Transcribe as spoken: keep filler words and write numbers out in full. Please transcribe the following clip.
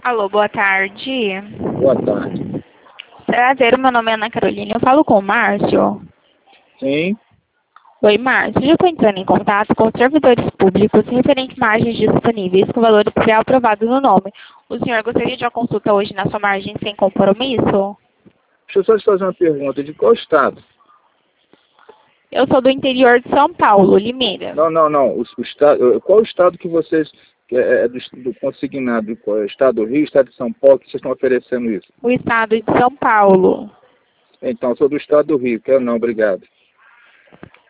Alô, boa tarde. Boa tarde. Prazer, meu nome é Ana Carolina. Eu falo com o Márcio. Sim, Oi, Márcio. Eu estou entrando em contato com os servidores públicos referentes a margens disponíveis com valor pré aprovado no nome. O senhor gostaria de uma consulta hoje na sua margem sem compromisso? deixa eu só te fazer uma pergunta. De qual estado? Eu sou do interior de São Paulo, Limeira. Não, não, não. O, o estado, qual o estado que vocês, que é, é do, do consignado? Qual é? Estado do Rio, estado de São Paulo, que vocês estão oferecendo isso? O estado de São Paulo. Então, sou do estado do Rio. Quero não, obrigado.